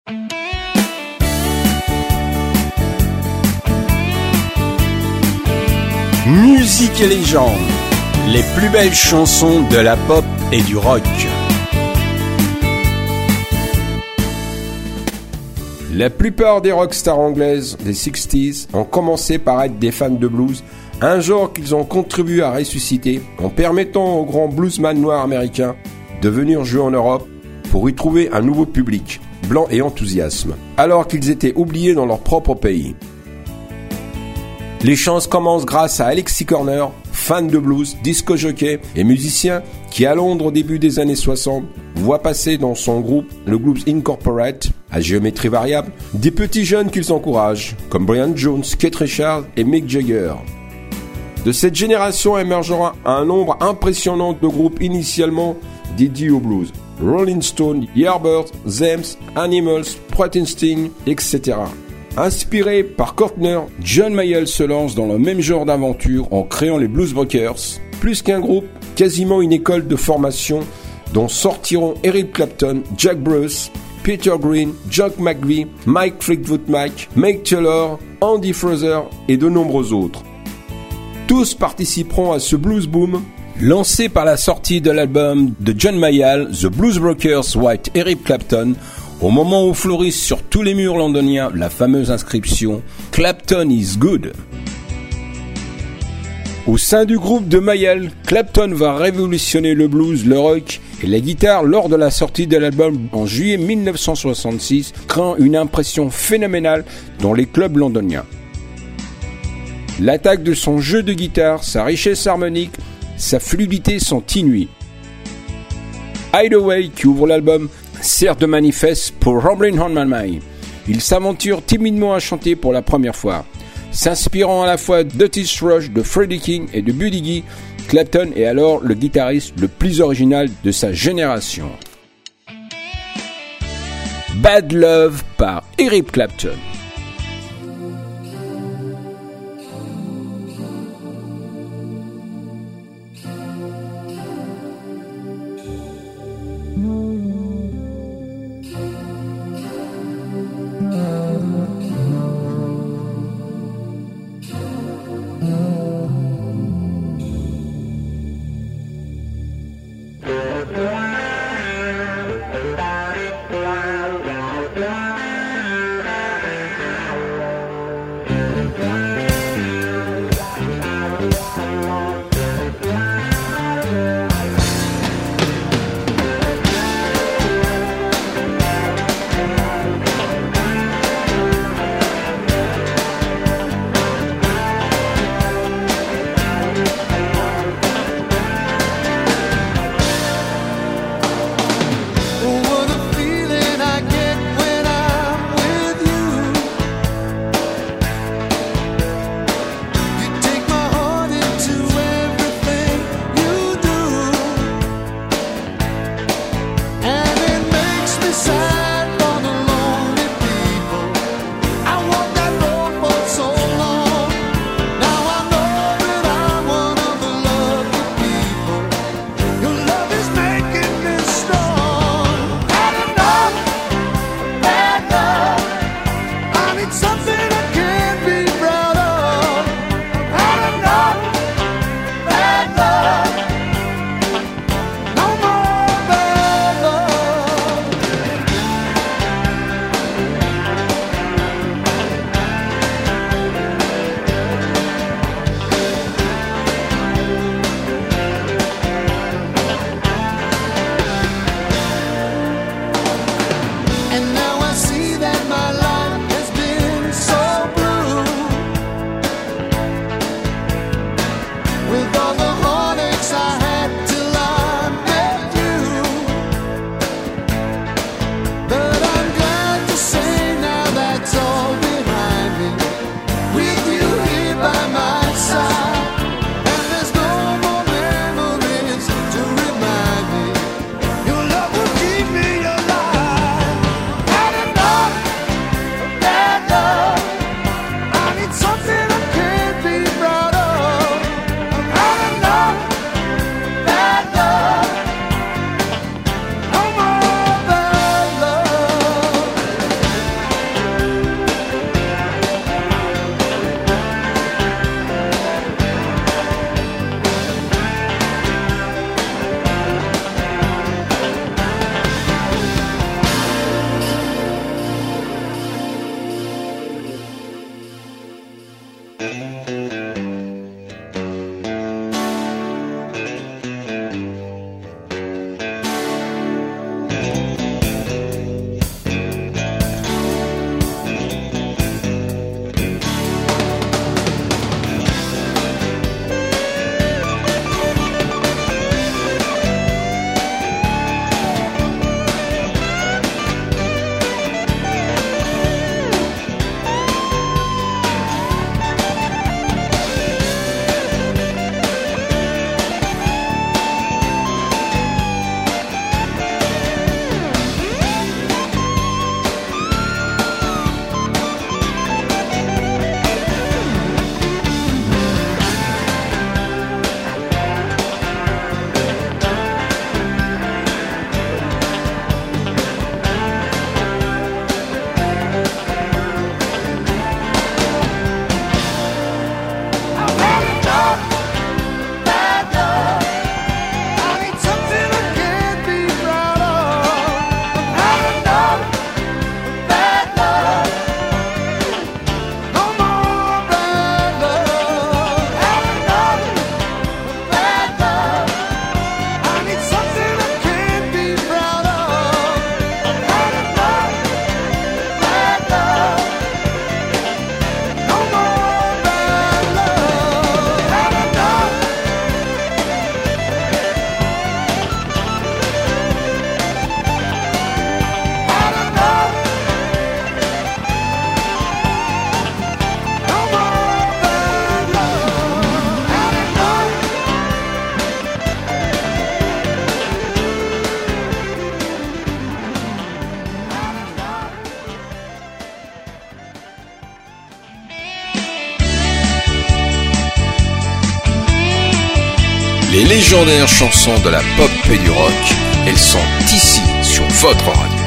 Musique et légende, les plus belles chansons de la pop et du rock. La plupart des rockstars anglaises des 60s ont commencé par être des fans de blues, un genre qu'ils ont contribué à ressusciter en permettant aux grands bluesman noirs américains de venir jouer en Europe pour y trouver un nouveau public, blanc et enthousiasme, alors qu'ils étaient oubliés dans leur propre pays. Les chansons commencent grâce à Alexis Corner, fan de blues, disco jockey et musicien qui à Londres au début des années 60 voit passer dans son groupe, le Blues Incorporate, à géométrie variable, des petits jeunes qu'ils encouragent, comme Brian Jones, Keith Richards et Mick Jagger. De cette génération émergera un nombre impressionnant de groupes initialement dédiés au blues. Rolling Stone, Yardbirds, Zems, Animals, Springsteen, etc. Inspiré par Cortner, John Mayall se lance dans le même genre d'aventure en créant les Blues Breakers. Plus qu'un groupe, quasiment une école de formation dont sortiront Eric Clapton, Jack Bruce, Peter Green, John McVie, Mike Fleetwood Mac, Mick Taylor, Andy Fraser et de nombreux autres. Tous participeront à ce blues boom lancé par la sortie de l'album de John Mayall, The Blues Breakers White Eric Clapton, au moment où fleurissent sur tous les murs londoniens la fameuse inscription « Clapton is good ». Au sein du groupe de Mayall, Clapton va révolutionner le blues, le rock et la guitare lors de la sortie de l'album en juillet 1966, créant une impression phénoménale dans les clubs londoniens. L'attaque de son jeu de guitare, sa richesse harmonique, sa fluidité sont inouïes. Hideaway, qui ouvre l'album, sert de manifeste pour Ramblin' on My Mind. Il s'aventure timidement à chanter pour la première fois. S'inspirant à la fois d'Otis Rush, de Freddie King et de Buddy Guy, Clapton est alors le guitariste le plus original de sa génération. Bad Love par Eric Clapton. Les légendaires chansons de la pop et du rock, elles sont ici sur votre radio.